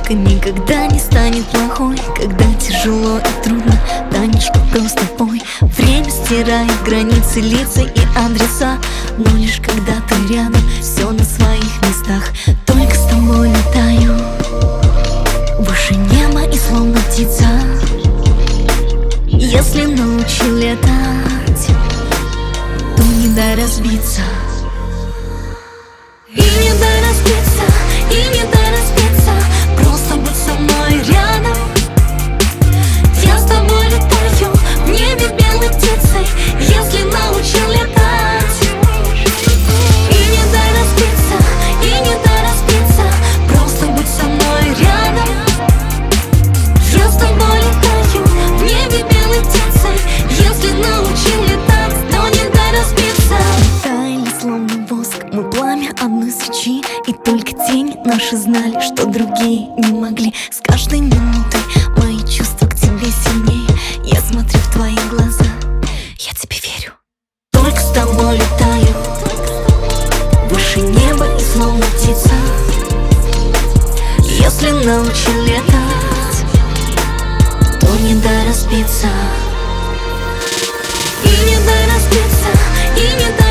улыбка никогда не станет плохой. Когда тяжело и трудно, Танечка, просто пой. Время стирает границы, лица и адреса, но лишь когда ты рядом, все на своих местах. Только с тобой летаю выше неба и словно птица. Если научил летать, то не дай разбиться. И не дай разбиться, и не дай разбиться. Просто будь со мной рядом. Я с тобой летаю в небе белой птицей, если научил летать. И не дай разбиться, и не дай разбиться. Просто будь со мной рядом. Я с тобой летаю в небе белой птицей, если научил летать, то не дай разбиться. Таяли словно воск мы, пламя одной свечи, и только тени наши знали, что другие не могли. С каждой минутой мои чувства к тебе сильнее. Я смотрю в твои глаза, я тебе верю. Только с тобой летаю выше неба и словно птица. Если научил летать, то не дай разбиться. И не дай разбиться, и не дай